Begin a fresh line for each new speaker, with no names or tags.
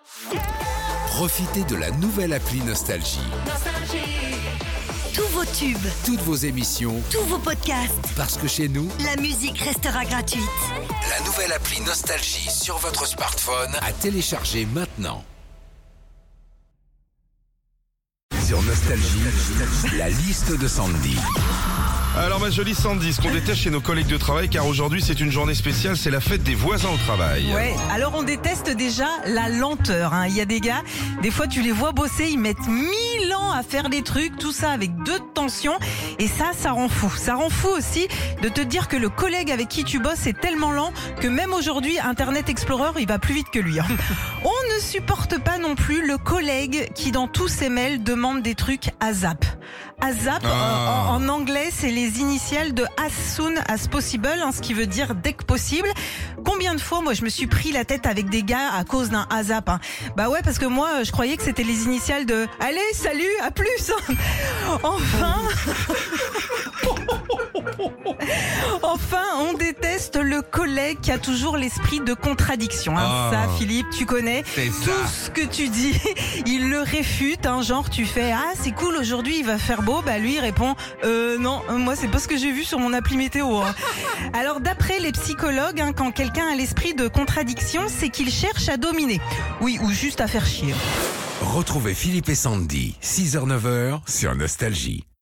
Profitez de la nouvelle appli Nostalgie.
Tous vos tubes,
Toutes vos émissions,
tous vos podcasts,
parce que chez nous,
la musique restera gratuite.
la nouvelle appli Nostalgie sur votre smartphone à télécharger maintenant. Sur Nostalgie, la liste de Sandy.
Alors ma jolie Sandy, ce qu'on déteste chez nos collègues de travail, car aujourd'hui c'est une journée spéciale, c'est la fête des voisins au travail.
Ouais, alors on déteste déjà la lenteur. Il y a des gars, des fois tu les vois bosser, ils mettent 1000 ans à faire des trucs, tout ça avec 2 tensions. Et ça rend fou. Ça rend fou aussi de te dire que le collègue avec qui tu bosses est tellement lent que même aujourd'hui, Internet Explorer, il va plus vite que lui. On ne supporte pas non plus le collègue qui dans tous ses mails demande des trucs ASAP. ASAP, en anglais, c'est les initiales de as soon as possible, ce qui veut dire dès que possible. Combien de fois, moi, je me suis pris la tête avec des gars à cause d'un ASAP. Bah ouais, parce que moi, je croyais que c'était les initiales de « Allez, salut, à plus !» Enfin, on déteste le collègue qui a toujours l'esprit de contradiction. Ça, Philippe, tu connais.
C'est
Tout ce que tu dis, il le réfute. Genre, tu fais « Ah, c'est cool, aujourd'hui, il va faire beau. » Bah, lui, il répond « Non, moi, c'est pas ce que j'ai vu sur mon appli météo. » Alors, d'après les psychologues, quand quelqu'un a l'esprit de contradiction, c'est qu'il cherche à dominer. Oui, ou juste à faire chier.
Retrouvez Philippe et Sandy, 6h-9h sur Nostalgie.